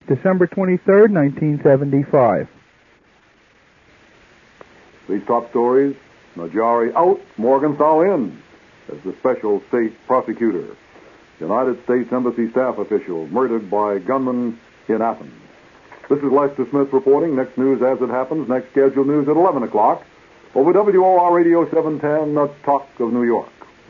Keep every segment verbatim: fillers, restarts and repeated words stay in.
December twenty-third, nineteen seventy-five. These top stories: Najari out, Morgenthau in, as the special state prosecutor. United States Embassy staff official murdered by gunman in Athens. This is Lester Smith reporting. Next news as it happens. Next scheduled news at eleven o'clock. Over W O R Radio seven ten, the Talk of New York.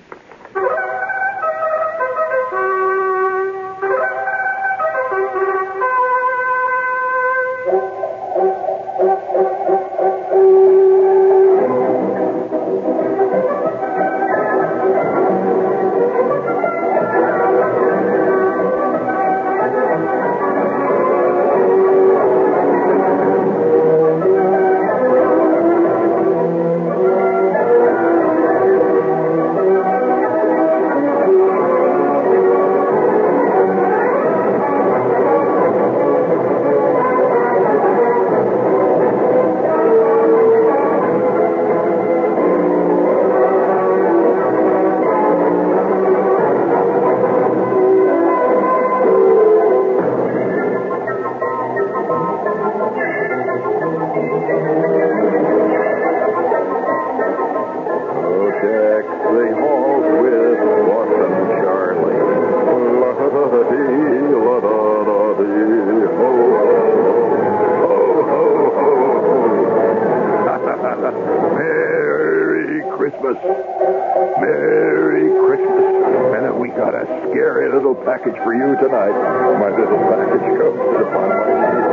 Package for you tonight. My little package comes upon my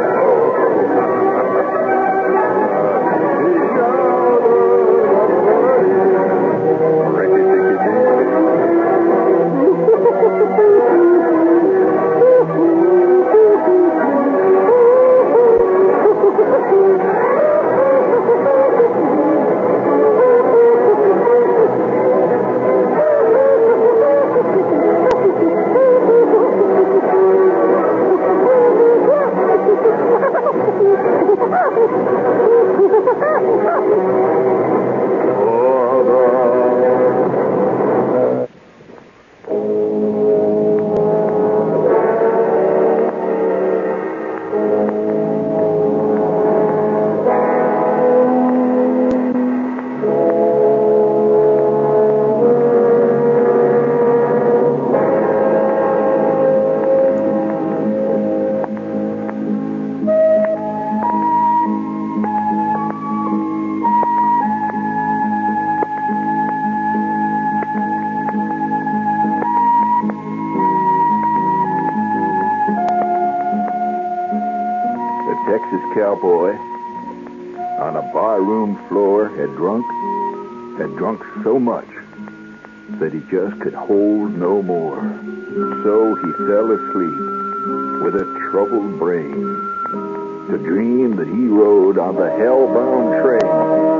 cowboy on a barroom floor had drunk, had drunk so much that he just could hold no more. So he fell asleep with a troubled brain to dream that he rode on the hell-bound train.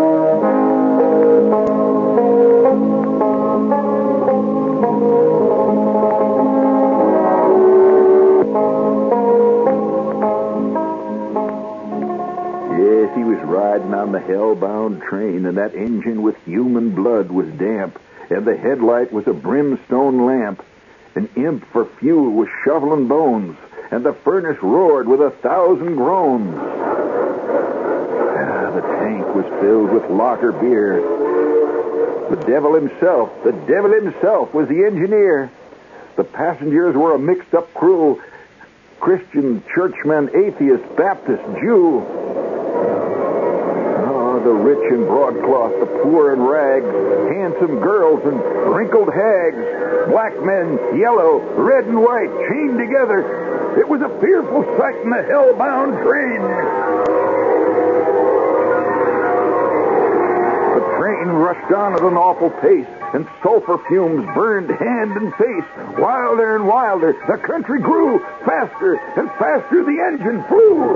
He was riding on the hell-bound train, and that engine with human blood was damp, and the headlight was a brimstone lamp. An imp for fuel was shoveling bones, and the furnace roared with a thousand groans. Ah, the tank was filled with lager beer. The devil himself, the devil himself was the engineer. The passengers were a mixed-up crew: Christian, churchman, atheist, Baptist, Jew. The rich in broadcloth, the poor in rags, handsome girls and wrinkled hags, black men, yellow, red and white, chained together. It was a fearful sight in the hell-bound train. The train rushed on at an awful pace, and sulfur fumes burned hand and face. Wilder and wilder, the country grew. Faster and faster, the engine flew.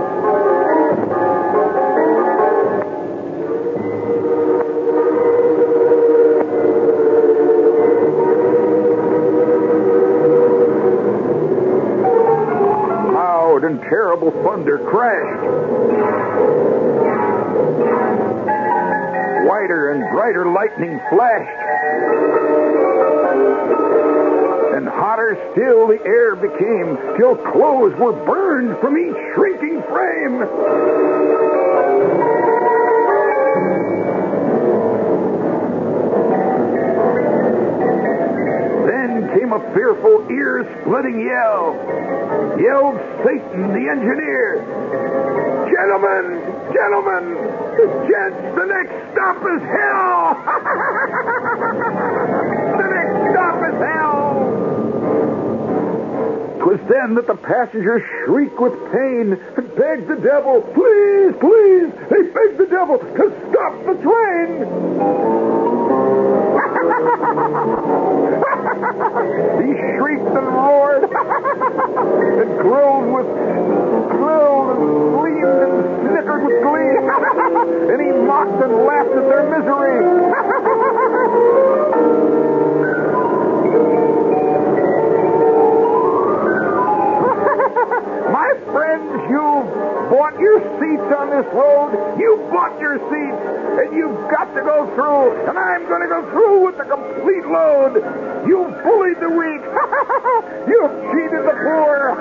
And terrible thunder crashed. Whiter and brighter lightning flashed. And and hotter still the air became, till clothes were burned from each shrinking frame. Then came a fearful, ear-splitting yell. Yelled Satan, the engineer. Gentlemen, gentlemen, gents, the next stop is hell. The next stop is hell. 'Twas then that the passengers shrieked with pain and begged the devil, please, please, they begged the devil to stop the train. He shrieked and roared and growled with growled and screamed and snickered with glee. And he mocked and laughed at their misery. My friends, you've bought your seats on this road. You've bought your seats, and you've got to go through, and I'm going to go through with the complete load. You've bullied the weak. You've cheated the poor.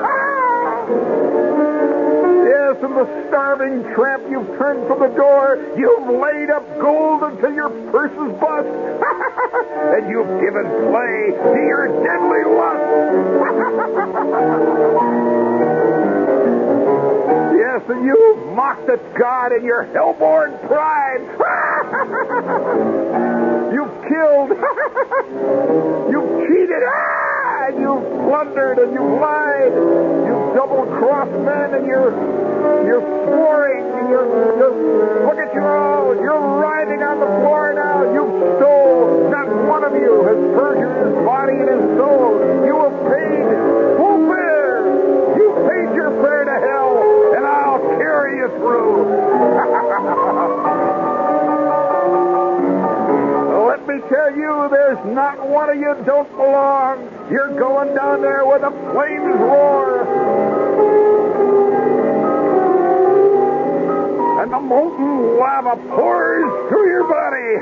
Yes, and the starving tramp you've turned from the door. You've laid up gold until your purse is bust. And you've given play to your deadly lust. Yes, and you've mocked at God in your hell-born pride. You've killed. You've cheated. Ah, and you've plundered and you've lied. You've double-crossed men and you're you're swearing. And you're, you're, look at you all. You're writhing on the floor now. You've stole. Not one of you has perjured his body and his soul. You have paid full fare. You've paid your fare to hell. And I'll carry you through. Let me tell you, there's not one of you don't belong. You're going down there where the flames roar. And the molten lava pours through your body.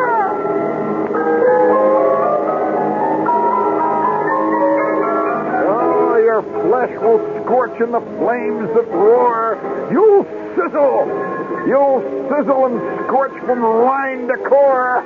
Oh, your flesh will scorch in the flames that roar. You'll sizzle. You'll sizzle and scorch from rind to core.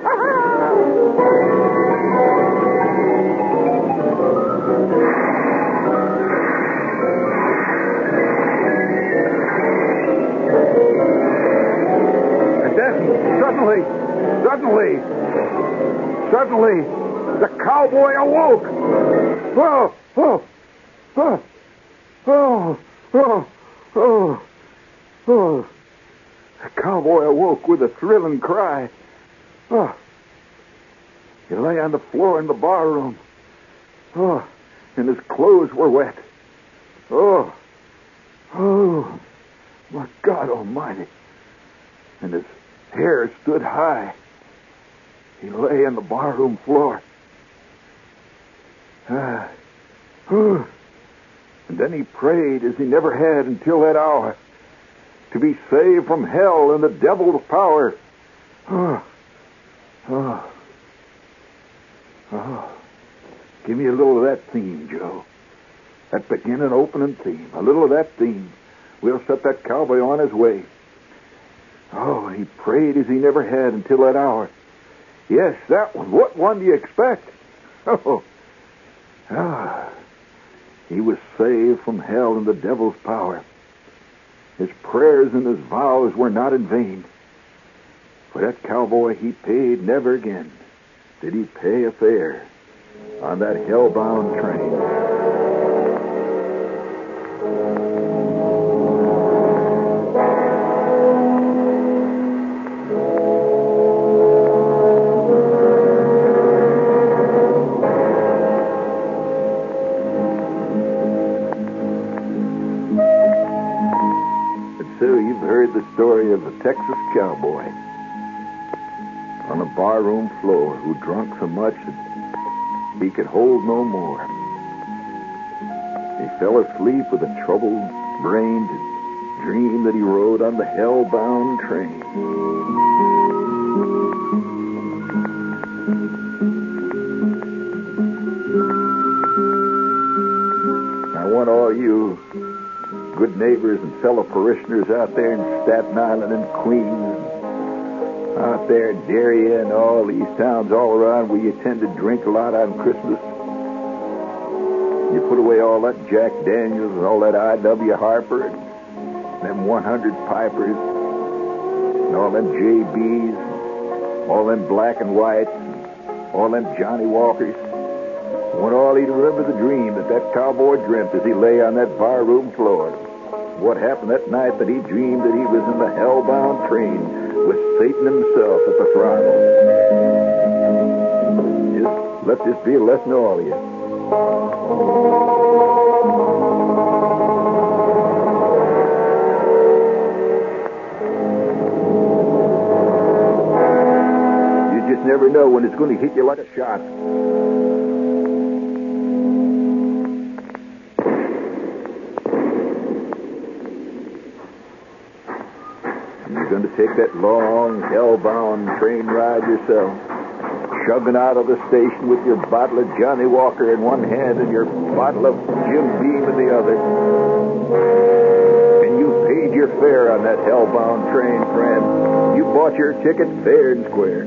And then suddenly, suddenly, suddenly, the cowboy awoke. Oh, oh, oh, oh, oh, oh, oh. The cowboy awoke with a thrilling cry. Oh. He lay on the floor in the barroom. Oh. And his clothes were wet. Oh. Oh. My God Almighty. And his hair stood high. He lay on the barroom floor. Ah. Oh. And then he prayed as he never had until that hour, to be saved from hell and the devil's power. Oh, oh, oh. Give me a little of that theme, Joe. That beginning, opening theme. A little of that theme. We'll set that cowboy on his way. Oh, he prayed as he never had until that hour. Yes, that one. What one do you expect? Oh, ah. He was saved from hell and the devil's power. His prayers and his vows were not in vain. For that cowboy, he paid never again did he pay a fare on that hell-bound train. The story of the Texas cowboy on a barroom floor who drunk so much that he could hold no more. He fell asleep with a troubled brain to dream that he rode on the hell-bound train. all you good neighbors and fellow parishioners out there in Staten Island and Queens, out there in Darien and all these towns all around where you tend to drink a lot on Christmas. You put away all that Jack Daniels and all that I W Harper and them one hundred Pipers and all them J Bs, all them Black and Whites, all them Johnny Walkers. I want all you to remember the dream that that cowboy dreamt as he lay on that barroom floor. What happened that night that he dreamed that he was in the hellbound train with Satan himself at the throttle. Just let this be a lesson to all of you. You just never know when it's going to hit you like a shot. You're going to take that long, hell-bound train ride yourself, chugging out of the station with your bottle of Johnny Walker in one hand and your bottle of Jim Beam in the other. And you paid your fare on that hell-bound train, friend. You bought your ticket fair and square.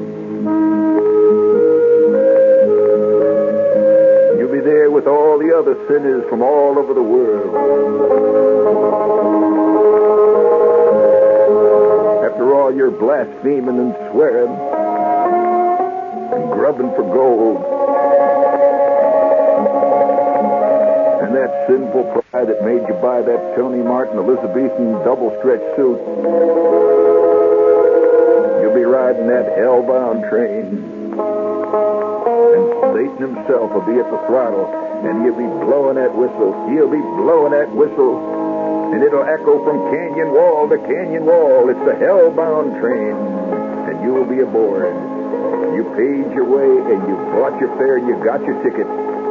You'll be there with all the other sinners from all over the world. After all your blaspheming and swearing and grubbing for gold and that sinful pride that made you buy that Tony Martin Elizabethan double-stretch suit, you'll be riding that hell-bound train, and Satan himself will be at the throttle, and he'll be blowing that whistle. He'll be blowing that whistle, and it'll echo from canyon wall to canyon wall. It's the hell-bound train, and you will be aboard. You paid your way, and you bought your fare, and you got your ticket.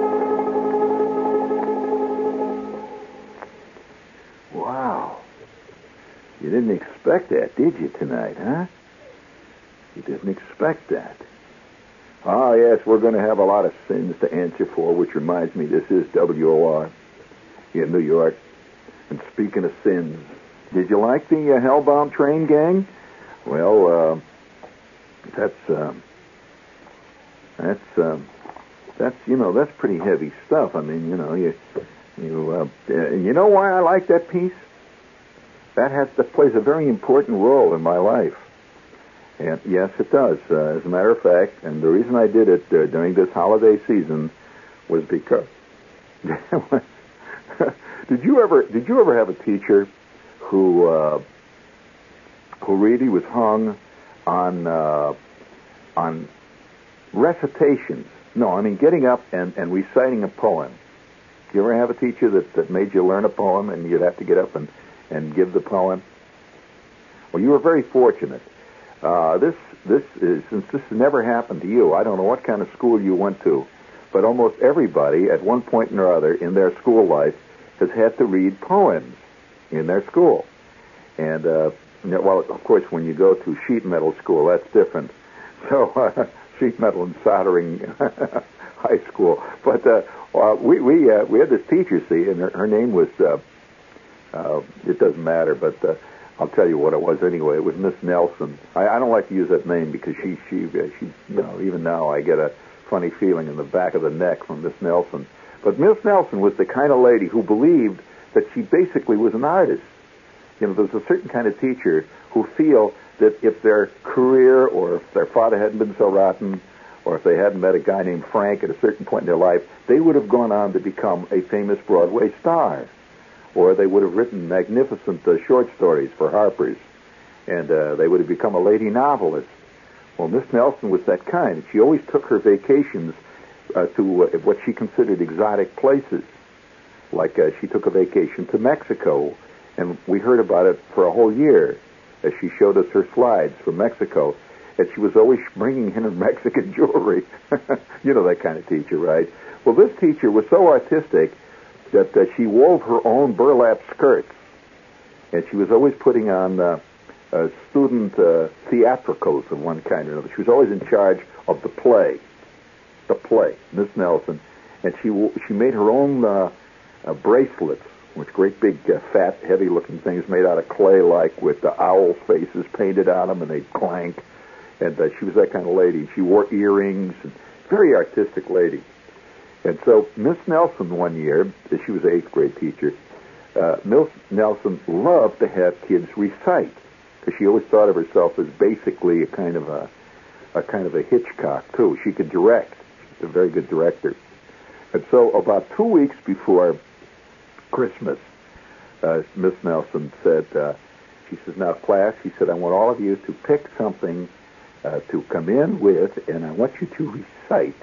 Wow. You didn't expect that, did you, tonight, huh? You didn't expect that. Oh, yes, we're going to have a lot of sins to answer for, which reminds me, this is W O R in New York. And speaking of sins, did you like the uh, Hellbound Train, gang? Well, uh, that's, uh, that's, uh, that's, you know, that's pretty heavy stuff. I mean, you know, you, you, uh, uh, you know why I like that piece? That has, that plays a very important role in my life. And yes, it does. Uh, as a matter of fact, and the reason I did it uh, during this holiday season was because. Did you ever? Did you ever have a teacher who uh, who really was hung on uh, on recitations? No, I mean getting up and, and reciting a poem. Did you ever have a teacher that, that made you learn a poem and you'd have to get up and, and give the poem? Well, you were very fortunate. Uh, this this is since this has never happened to you. I don't know what kind of school you went to, but almost everybody at one point or other in their school life has had to read poems in their school. And, uh, well, of course, when you go to sheet metal school, that's different. So, uh, sheet metal and soldering high school. But uh, uh, we we uh, we had this teacher, see, and her, her name was, uh, uh, it doesn't matter, but uh, I'll tell you what it was anyway. It was Miss Nelson. I, I don't like to use that name because she, she, uh, she, you know, even now I get a funny feeling in the back of the neck from Miss Nelson. But Miss Nelson was the kind of lady who believed that she basically was an artist. You know, there's a certain kind of teacher who feel that if their career or if their father hadn't been so rotten or if they hadn't met a guy named Frank at a certain point in their life, they would have gone on to become a famous Broadway star. Or they would have written magnificent uh, short stories for Harper's. And uh, they would have become a lady novelist. Well, Miss Nelson was that kind. She always took her vacations uh, to uh, what she considered exotic places. Like uh, she took a vacation to Mexico, and we heard about it for a whole year as she showed us her slides from Mexico. And she was always bringing in her Mexican jewelry. You know that kind of teacher, right? Well, this teacher was so artistic that uh, she wove her own burlap skirts. And she was always putting on uh, uh, student uh, theatricals of one kind or another. She was always in charge of the play. The play, Miss Nelson. And she she made her own uh, uh, bracelets, which great big, uh, fat, heavy-looking things made out of clay, like with the owl faces painted on them, and they'd clank. And uh, she was that kind of lady. She wore earrings, and very artistic lady. And so Miss Nelson one year, she was an eighth grade teacher, uh, Miss Nelson loved to have kids recite, because she always thought of herself as basically a kind of a, a kind of a Hitchcock, too. She could direct. She's a very good director. And so about two weeks before Christmas, uh, Miss Nelson said, uh, she says, now, class, she said, I want all of you to pick something uh, to come in with, and I want you to recite.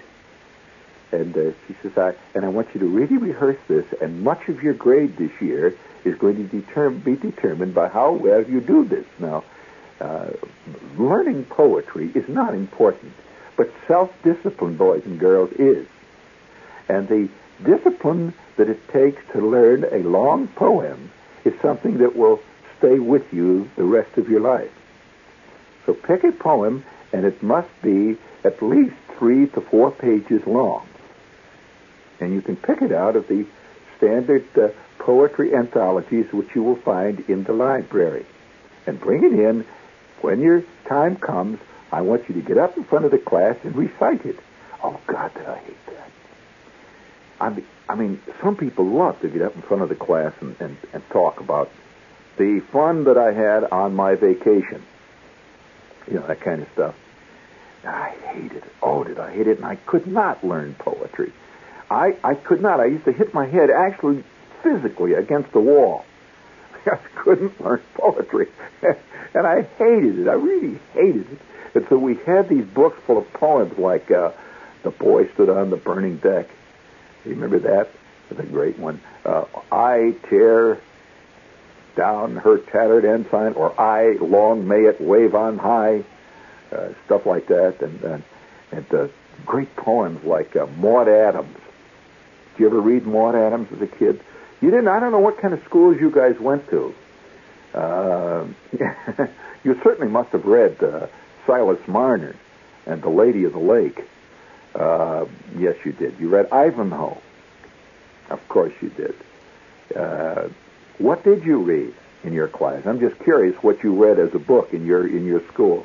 And uh, she says, I, and I want you to really rehearse this, and much of your grade this year is going to determine, be determined by how well you do this. Now, uh, learning poetry is not important, but self-discipline, boys and girls, is. And the discipline that it takes to learn a long poem is something that will stay with you the rest of your life. So pick a poem, and it must be at least three to four pages long. And you can pick it out of the standard uh, poetry anthologies which you will find in the library. And bring it in. When your time comes, I want you to get up in front of the class and recite it. Oh, God, did I hate that. I mean, I mean, some people love to get up in front of the class and, and, and talk about the fun that I had on my vacation. You know, that kind of stuff. I hated it. Oh, did I hate it? And I could not learn poetry. I, I could not. I used to hit my head actually physically against the wall. I couldn't learn poetry. And I hated it. I really hated it. And so we had these books full of poems like uh, The Boy Stood on the Burning Deck. You remember that? That's a great one. Uh, I tear down her tattered ensign, or I long may it wave on high. Uh, stuff like that. And, uh, and uh, great poems like uh, Maud Adams. Did you ever read Maud Adams as a kid? You didn't? I don't know what kind of schools you guys went to. Uh, you certainly must have read uh, Silas Marner and The Lady of the Lake. Uh, yes, you did. You read Ivanhoe. Of course you did. Uh, what did you read in your class? I'm just curious what you read as a book in your in your school.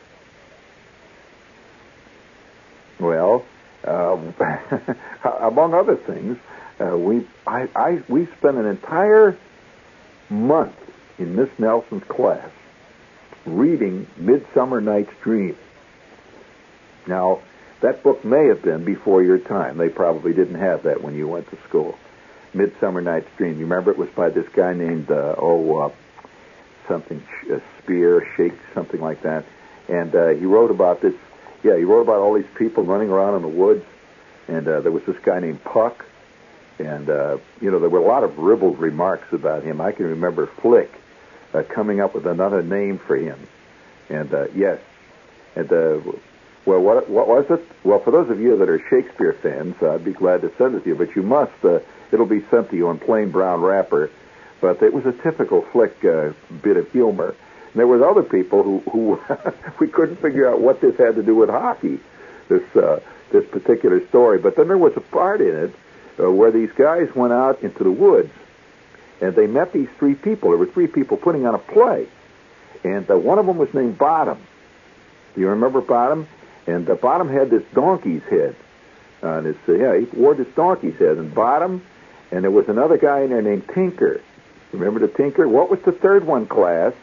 Well, um, among other things, uh, we I, I we spent an entire month in Miss Nelson's class reading Midsummer Night's Dream. Now, that book may have been before your time. They probably didn't have that when you went to school. Midsummer Night's Dream. You remember it was by this guy named, uh, oh, uh, something, uh, Spear, Shake, something like that. And uh, he wrote about this, yeah, he wrote about all these people running around in the woods. And uh, there was this guy named Puck. And, uh, you know, there were a lot of ribald remarks about him. I can remember Flick uh, coming up with another name for him. And, uh, yes, and, uh, well, what what was it? Well, for those of you that are Shakespeare fans, uh, I'd be glad to send it to you, but you must, uh, it'll be sent to you in plain brown wrapper. But it was a typical Flick uh, bit of humor. And there was other people who, who we couldn't figure out what this had to do with hockey, this uh, this particular story. But then there was a part in it uh, where these guys went out into the woods, and they met these three people. There were three people putting on a play, and uh, one of them was named Bottom. Do you remember Bottom? And uh, Bottom had this donkey's head. Uh, this, uh, yeah, he wore this donkey's head. And Bottom, and there was another guy in there named Tinker. Remember the Tinker? What was the third one, class?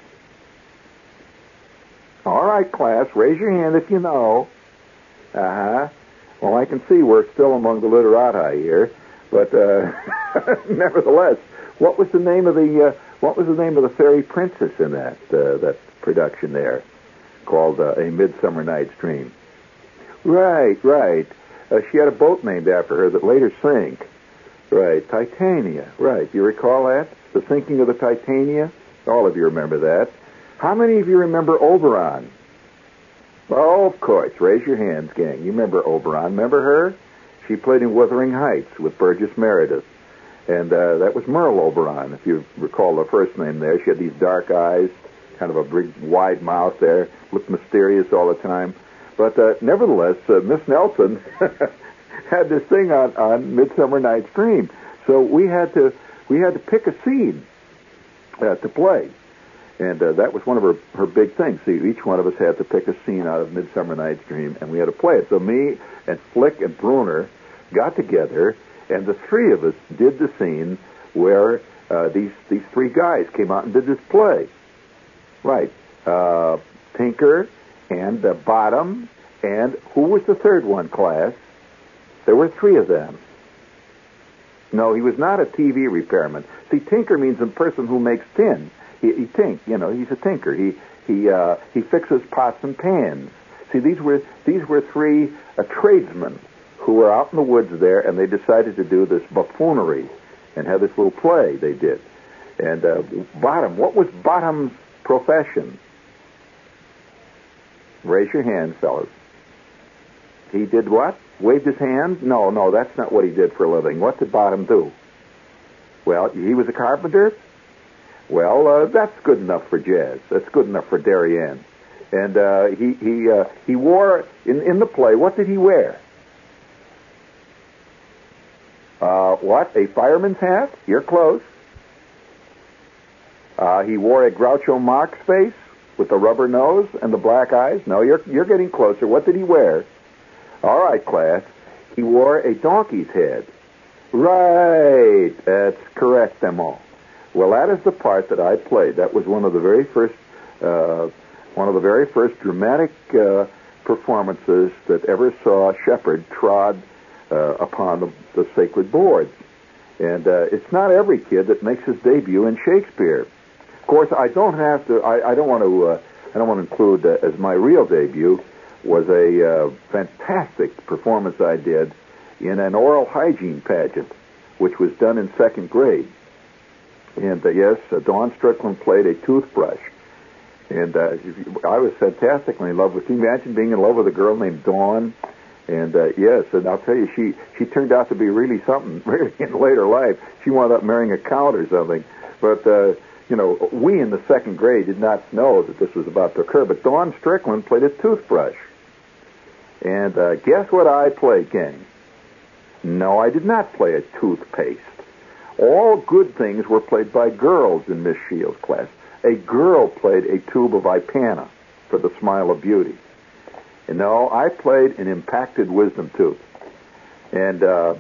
All right, class, raise your hand if you know. Uh-huh. Well, I can see we're still among the literati here. But uh, nevertheless, what was the name of the uh, what was the name of the fairy princess in that uh, that production there, called uh, A Midsummer Night's Dream? Right, right. Uh, she had a boat named after her that later sank. Right, Titania. Right, you recall that? The sinking of the Titania? All of you remember that. How many of you remember Oberon? Oh, of course. Raise your hands, gang. You remember Oberon. Remember her? She played in Wuthering Heights with Burgess Meredith. And uh, that was Merle Oberon, if you recall the first name there. She had these dark eyes, kind of a big, wide mouth there, looked mysterious all the time. But uh, nevertheless, uh, Miss Nelson had this thing on, on Midsummer Night's Dream. So we had to we had to pick a scene uh, to play. And uh, that was one of her, her big things. See, each one of us had to pick a scene out of Midsummer Night's Dream, and we had to play it. So me and Flick and Bruner got together, and the three of us did the scene where uh, these these three guys came out and did this play. Right. Uh, Tinker and uh, Bottom, and who was the third one, class? There were three of them. No, he was not a T V repairman. See, Tinker means a person who makes tin. He, he tink, you know, he's a tinker. He he uh, he fixes pots and pans. See, these were these were three uh, tradesmen who were out in the woods there, and they decided to do this buffoonery and have this little play they did. And uh, Bottom, what was Bottom's profession? Raise your hands, fellas. He did what? Waved his hand? No, no, that's not what he did for a living. What did Bottom do? Well, he was a carpenter. Well, uh, that's good enough for Jazz. That's good enough for Darien. And uh, he he uh, he wore in in the play. What did he wear? Uh, what? A fireman's hat? You're close. Uh, he wore a Groucho Marx face with the rubber nose and the black eyes. No, you're you're getting closer. What did he wear? All right, class. He wore a donkey's head. Right. That's correct, Emo. Well, that is the part that I played. That was one of the very first, uh, one of the very first dramatic uh, performances that ever saw Shepard trod uh, upon the, the sacred boards. And uh, it's not every kid that makes his debut in Shakespeare. Of course, I don't have to. I, I don't want to. Uh, I don't want to include uh, as my real debut was a uh, fantastic performance I did in an oral hygiene pageant, which was done in second grade. And uh, yes, uh, Dawn Strickland played a toothbrush. And uh, I was fantastically in love with. Can you imagine being in love with a girl named Dawn? And uh, yes, and I'll tell you, she she turned out to be really something. Really, in later life, she wound up marrying a count or something. But uh, you know, we in the second grade did not know that this was about to occur. But Dawn Strickland played a toothbrush. And uh, guess what I played, gang? No, I did not play a toothpaste. All good things were played by girls in Miss Shields' class. A girl played a tube of Ipana for the Smile of Beauty. And no, I played an impacted wisdom tooth. And, uh,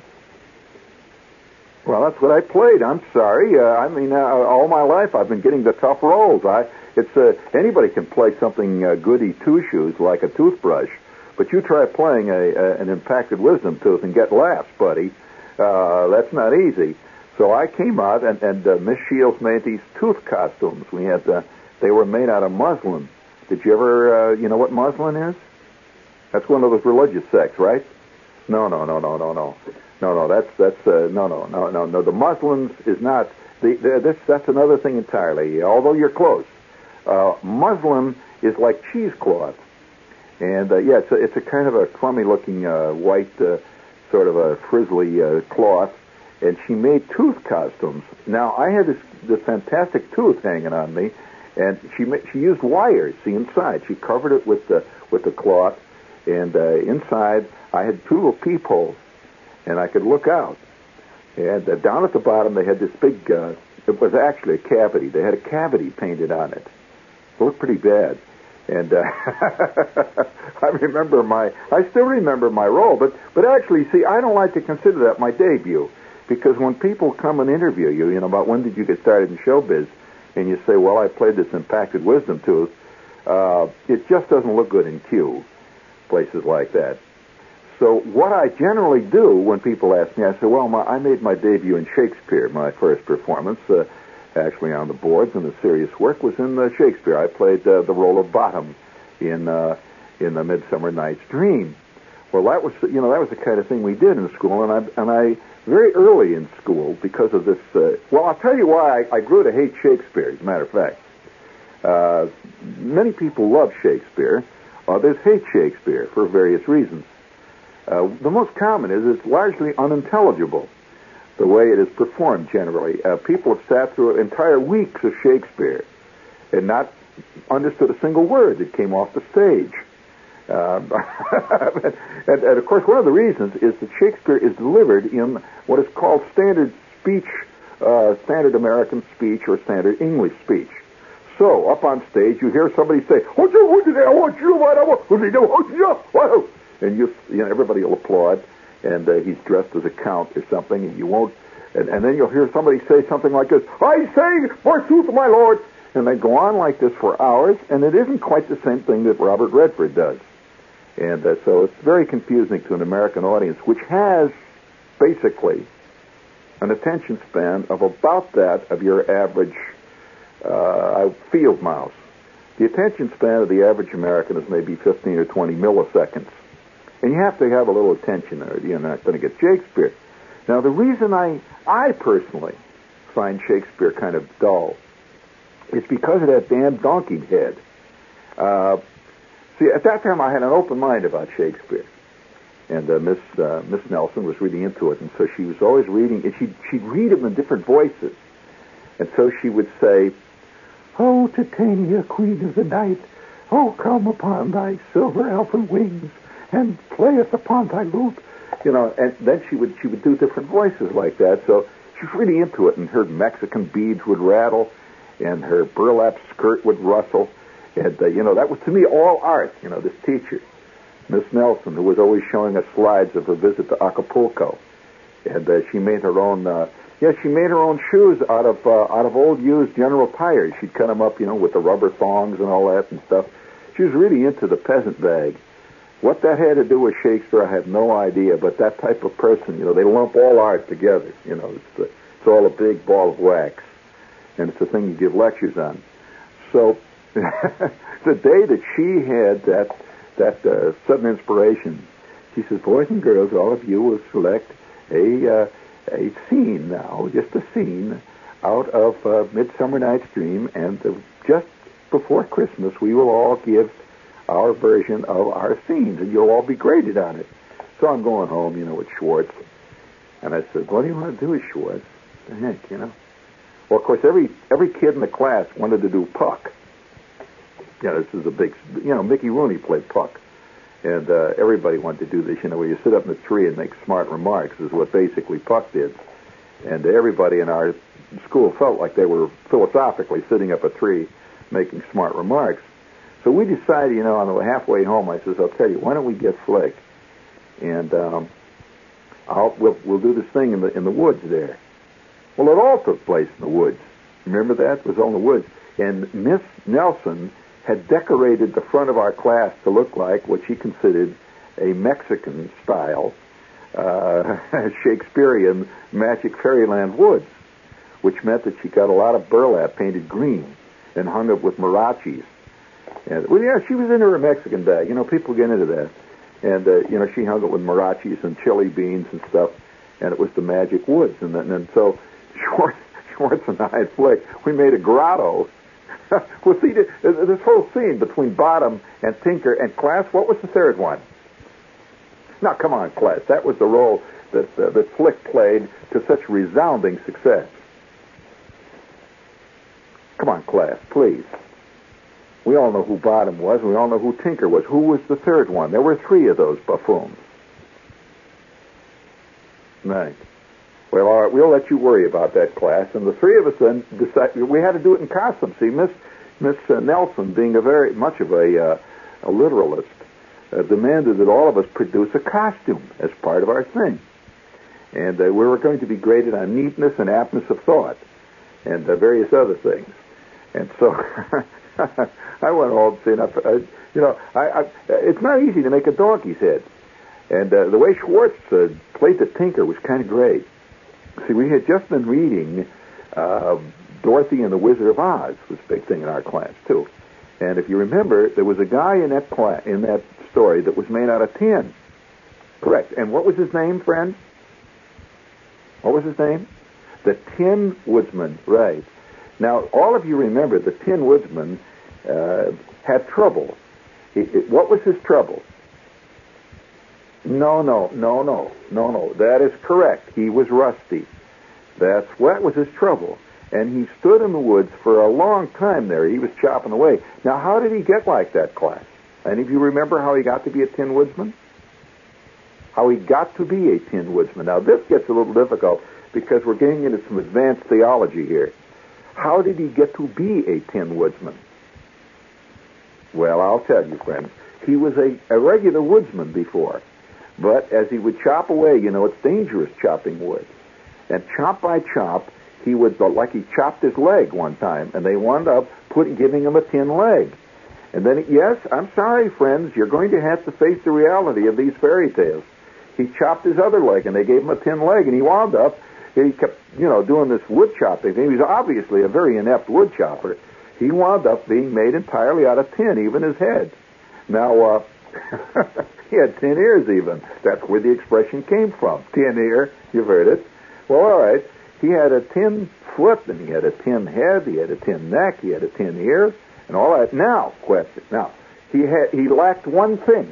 well, that's what I played. I'm sorry. Uh, I mean, uh, all my life I've been getting the tough roles. I, it's uh, anybody can play something uh, goody two-shoes like a toothbrush. But you try playing a, a, an impacted wisdom tooth and get laughs, buddy. Uh, that's not easy. So I came out, and, and uh, Miss Shields made these tooth costumes. We had, uh, they were made out of muslin. Did you ever, uh, you know what muslin is? That's one of those religious sects, right? No, no, no, no, no, no, no, no. That's that's uh, no, no, no, no, no. The muslins is not. The, the, this that's another thing entirely. Although you're close, uh, muslin is like cheesecloth. And, uh, yeah, it's a, it's a kind of a crummy-looking uh, white, uh, sort of a frizzly uh, cloth, and she made tooth costumes. Now, I had this, this fantastic tooth hanging on me, and she ma- she used wires, see, inside. She covered it with the, with the cloth, and uh, inside I had two little peepholes, and I could look out. And uh, down at the bottom they had this big, uh, it was actually a cavity. They had a cavity painted on it. It looked pretty bad. And uh, I remember my, I still remember my role, but, but actually, see, I don't like to consider that my debut, because when people come and interview you, you know, about when did you get started in showbiz, and you say, well, I played this impacted wisdom tooth, uh, it just doesn't look good in Q, places like that. So what I generally do when people ask me, I say, well, my, I made my debut in Shakespeare, my first performance, uh, actually on the boards, and the serious work was in uh, Shakespeare. I played uh, the role of Bottom in uh, in the Midsummer Night's Dream. Well, that was you know that was the kind of thing we did in school, and I and I very early in school because of this. Uh, well, I'll tell you why I, I grew to hate Shakespeare. As a matter of fact, uh, many people love Shakespeare. Others hate Shakespeare for various reasons. Uh, the most common is it's largely unintelligible. The way it is performed generally. Uh, people have sat through entire weeks of Shakespeare and not understood a single word that came off the stage. Uh, and, and, of course, one of the reasons is that Shakespeare is delivered in what is called standard speech, uh, standard American speech or standard English speech. So, up on stage, you hear somebody say, "What you what did I want you what I want what did I want you what?" And you, you know, everybody will applaud, and uh, he's dressed as a count or something, and you won't. And, and then you'll hear somebody say something like this, "I say, forsooth, my lord," and they go on like this for hours, and it isn't quite the same thing that Robert Redford does. And uh, so it's very confusing to an American audience, which has basically an attention span of about that of your average uh, field mouse. The attention span of the average American is maybe fifteen or twenty milliseconds. And you have to have a little attention or you're not going to get Shakespeare. Now, the reason I, I personally find Shakespeare kind of dull is because of that damn donkey head. Uh, see, at that time I had an open mind about Shakespeare. And uh, Miss uh, Miss Nelson was really into it, and so she was always reading, and she'd, she'd read them in different voices. And so she would say, "Oh, Titania, queen of the night, oh, come upon thy silver elfin wings, and playeth upon thy lute." You know, and then she would she would do different voices like that. So she was really into it, and her Mexican beads would rattle, and her burlap skirt would rustle, and uh, you know, that was to me all art. You know, this teacher, Miss Nelson, who was always showing us slides of her visit to Acapulco, and uh, she made her own. Uh, yeah, she made her own shoes out of uh, out of old used General tires. She'd cut them up, you know, with the rubber thongs and all that and stuff. She was really into the peasant bag. What that had to do with Shakespeare, I have no idea, but that type of person, you know, they lump all art together. You know, it's, the, it's all a big ball of wax, and it's a thing you give lectures on. So the day that she had that that uh, sudden inspiration, she says, "Boys and girls, all of you will select a uh, a scene now, just a scene, out of uh, Midsummer Night's Dream, and uh, just before Christmas, we will all give our version of our scenes, and you'll all be graded on it." So I'm going home, you know, with Schwartz. And I said, "What do you want to do with Schwartz?" The heck, you know. Well, of course, every every kid in the class wanted to do Puck. You know, this is a big, you know, Mickey Rooney played Puck. And uh, everybody wanted to do this, you know, where you sit up in the tree and make smart remarks is what basically Puck did. And everybody in our school felt like they were philosophically sitting up a tree making smart remarks. So we decided, you know, on the halfway home, I says, "I'll tell you, why don't we get Flick, and um, I'll we'll we'll do this thing in the in the woods there." Well, it all took place in the woods. Remember that? It was all in the woods. And Miss Nelson had decorated the front of our class to look like what she considered a Mexican style uh, Shakespearean magic fairyland woods, which meant that she got a lot of burlap painted green and hung it with marachis. And, well, yeah, she was into her Mexican bag. You know, people get into that. And, uh, you know, she hung it with marachis and chili beans and stuff, and it was the magic woods. And then, and so Schwartz, Schwartz and I and Flick, we made a grotto. Well, see, this whole scene between Bottom and Tinker and Class, what was the third one? Now, come on, Class. That was the role that, uh, that Flick played to such resounding success. Come on, Class, please. We all know who Bottom was. We all know who Tinker was. Who was the third one? There were three of those buffoons. Right. Well, all right, we'll let you worry about that, Class. And the three of us then decided we had to do it in costume. See, Miss Miss uh, Nelson, being a very much of a, uh, a literalist, uh, demanded that all of us produce a costume as part of our thing. And uh, we were going to be graded on neatness and aptness of thought and uh, various other things. And so I went home saying, uh, you know, I, I, it's not easy to make a donkey's head. And uh, the way Schwartz uh, played the Tinker was kind of great. See, we had just been reading uh, Dorothy and the Wizard of Oz, was a big thing in our class, too. And if you remember, there was a guy in that class, in that story that was made out of tin. Correct. And what was his name, friend? What was his name? The Tin Woodsman, right. Now, all of you remember the Tin Woodsman uh, had trouble. It, it, what was his trouble? No, no, no, no, no, no. That is correct. He was rusty. That's what was his trouble. And he stood in the woods for a long time there. He was chopping away. Now, how did he get like that, class? Any of you remember how he got to be a Tin Woodsman? How he got to be a Tin Woodsman. Now, this gets a little difficult because we're getting into some advanced theology here. How did he get to be a Tin Woodsman? Well, I'll tell you, friends. He was a, a regular woodsman before. But as he would chop away, you know, it's dangerous chopping wood. And chop by chop, he would, like he chopped his leg one time, and they wound up putting, giving him a tin leg. And then, yes, I'm sorry, friends, you're going to have to face the reality of these fairy tales. He chopped his other leg, and they gave him a tin leg, and he wound up, he kept, you know, doing this wood chopping thing. He was obviously a very inept wood chopper. He wound up being made entirely out of tin, even his head. Now, uh, he had tin ears even. That's where the expression came from. Tin ear, you've heard it. Well, all right. He had a tin foot, and he had a tin head, he had a tin neck, he had a tin ear, and all that. Now, question. Now, he had he lacked one thing.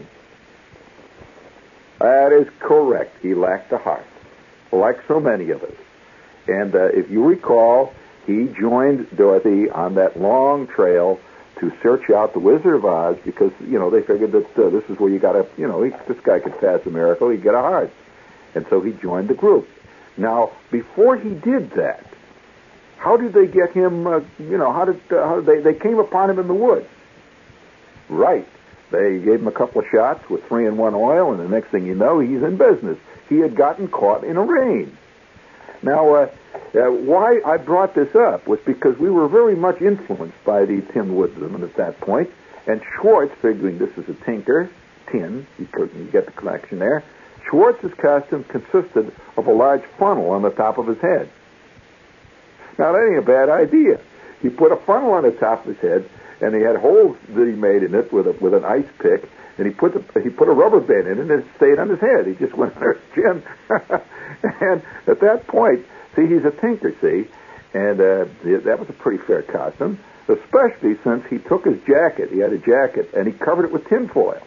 That is correct. He lacked a heart, like so many of us. And uh, if you recall, he joined Dorothy on that long trail to search out the Wizard of Oz because, you know, they figured that uh, this is where you got to, you know, he, this guy could pass a miracle, he'd get a heart. And so he joined the group. Now, before he did that, how did they get him, uh, you know, how did, uh, how did they, they came upon him in the woods. Right. They gave him a couple of shots with three in one oil, and the next thing you know, he's in business. He had gotten caught in a rain. Now, uh, uh, why I brought this up was because we were very much influenced by the Tin Woodsman at that point, and Schwartz, figuring this is a tinker, tin, you, could, you get the connection there, Schwartz's costume consisted of a large funnel on the top of his head. Now, that ain't a bad idea. He put a funnel on the top of his head, and he had holes that he made in it with a, with an ice pick, and he put the, he put a rubber band in it, and it stayed on his head. He just went under his chin. And at that point, see, he's a tinker, see, and uh, that was a pretty fair costume, especially since he took his jacket, he had a jacket, and he covered it with tinfoil,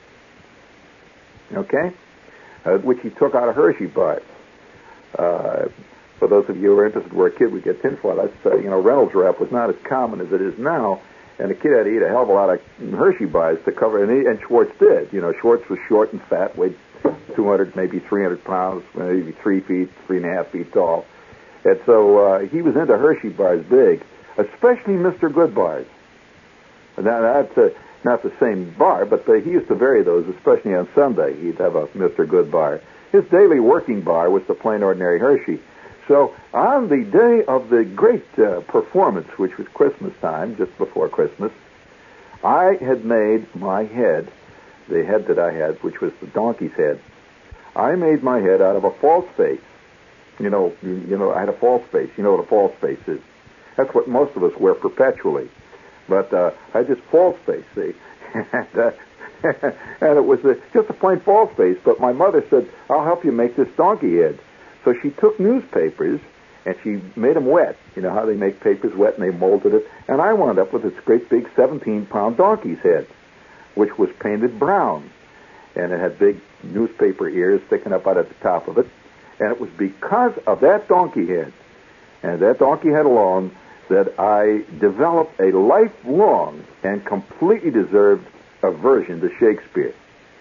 okay, uh, which he took out of Hershey bars. Uh, for those of you who are interested where a kid would get tinfoil, that's, uh, you know, Reynolds wrap was not as common as it is now, and the kid had to eat a hell of a lot of Hershey bars to cover it, and, he, and Schwartz did. You know, Schwartz was short and fat, weighed two hundred, maybe three hundred pounds, maybe three feet, three and a half feet tall. And so uh, he was into Hershey bars big, especially Mister Good bars. Now, that's uh, not the same bar, but the, he used to vary those, especially on Sunday. He'd have a Mister Good bar. His daily working bar was the plain ordinary Hershey. So on the day of the great uh, performance, which was Christmas time, just before Christmas, I had made my head, the head that I had, which was the donkey's head, I made my head out of a false face. You know, you, you know, I had a false face. You know what a false face is. That's what most of us wear perpetually. But uh, I had this false face, see. and, uh, and it was a, just a plain false face, but my mother said, I'll help you make this donkey head. So she took newspapers, and she made them wet. You know how they make papers wet, and they molded it. And I wound up with this great big seventeen-pound donkey's head, which was painted brown. And it had big newspaper ears sticking up out at the top of it. And it was because of that donkey head, and that donkey head alone, that I developed a lifelong and completely deserved aversion to Shakespeare.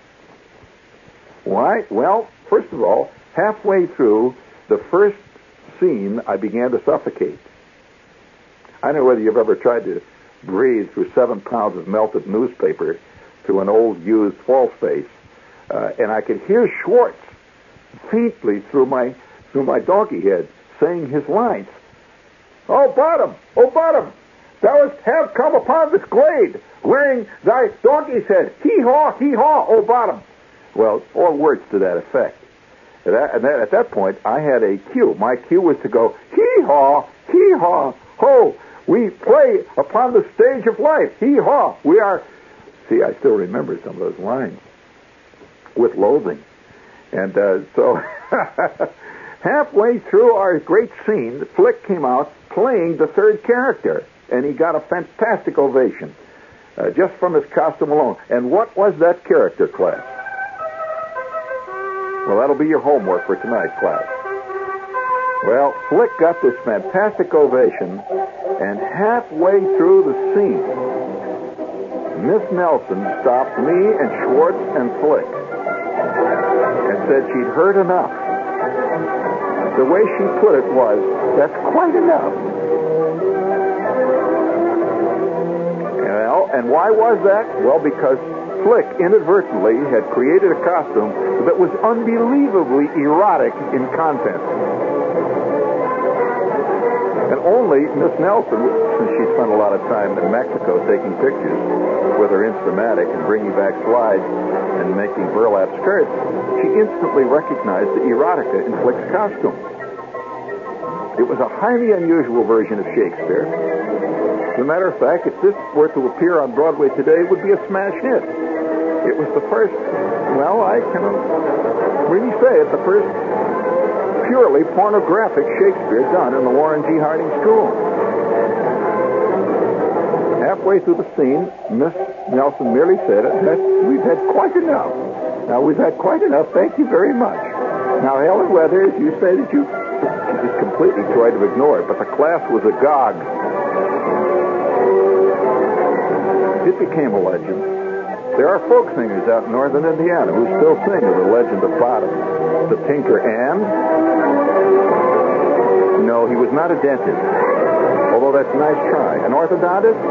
Why? Well, first of all, halfway through the first scene, I began to suffocate. I don't know whether you've ever tried to breathe through seven pounds of melted newspaper through an old used false face, uh, and I could hear Schwartz faintly through my through my donkey head saying his lines. Oh, Bottom! Oh, Bottom! Thou hast have come upon this glade, wearing thy donkey's head. Hee-haw, hee-haw, oh, Bottom! Well, all words to that effect. At that, at that, at that point, I had a cue. My cue was to go, hee-haw, hee-haw, ho! We play upon the stage of life. Hee-haw! We are... See, I still remember some of those lines with loathing. And uh, so, halfway through our great scene, Flick came out playing the third character, and he got a fantastic ovation, uh, just from his costume alone. And what was that character, class? Well, that'll be your homework for tonight, class. Well, Flick got this fantastic ovation, and halfway through the scene, Miss Nelson stopped me and Schwartz and Flick and said she'd heard enough. the way she put it was, that's quite enough. Well, and why was that? Well, because Flick inadvertently had created a costume that was unbelievably erotic in content. And only Miss Nelson, since she spent a lot of time in Mexico taking pictures with her Instamatic and bringing back slides and making burlap skirts, she instantly recognized the erotica in Flick's costume. It was a highly unusual version of Shakespeare. As a matter of fact, if this were to appear on Broadway today, it would be a smash hit. It was the first, well, I cannot really say it, the first purely pornographic Shakespeare done in the Warren G. Harding School. Halfway through the scene, Miss Nelson merely said, we've had quite enough. Now, we've had quite enough. Thank you very much. Now, Helen Weathers, you say that you just completely tried to ignore it, but the class was agog. It became a legend. There are folk singers out in northern Indiana who still sing of the legend of Bottom. The Tinker and... No, he was not a dentist. Although that's a nice try. An orthodontist?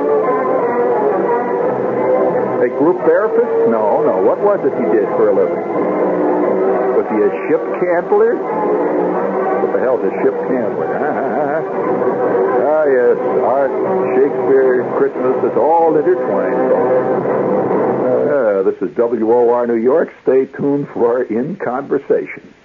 A group therapist? No, no. What was it he did for a living? Was he a ship candler? What the hell's a ship candler? Ah, yes. Art, Shakespeare, Christmas, it's all intertwined. Uh, this is W O R New York. Stay tuned for In Conversation.